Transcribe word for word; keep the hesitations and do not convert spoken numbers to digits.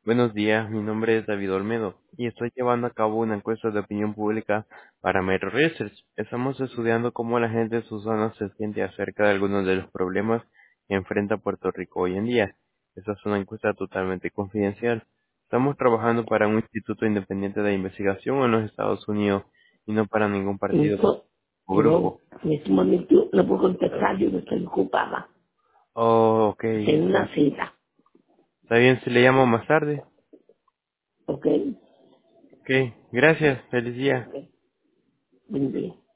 Buenos días, mi nombre es David Olmedo y estoy llevando a cabo una encuesta de opinión pública para Metro Research. Estamos estudiando cómo la gente de su zona se siente acerca de algunos de los problemas que enfrenta Puerto Rico hoy en día. Esta es una encuesta totalmente confidencial. Estamos trabajando para un instituto independiente de investigación en los Estados Unidos y no para ningún partido Eso, o yo grupo. en este momento no puedo contestar, yo no estoy ocupada. Oh, ok. Tengo una cita, ¿Está bien si le llamo más tarde? ¿ok? Ok, gracias. Feliz día. Ok, buen día.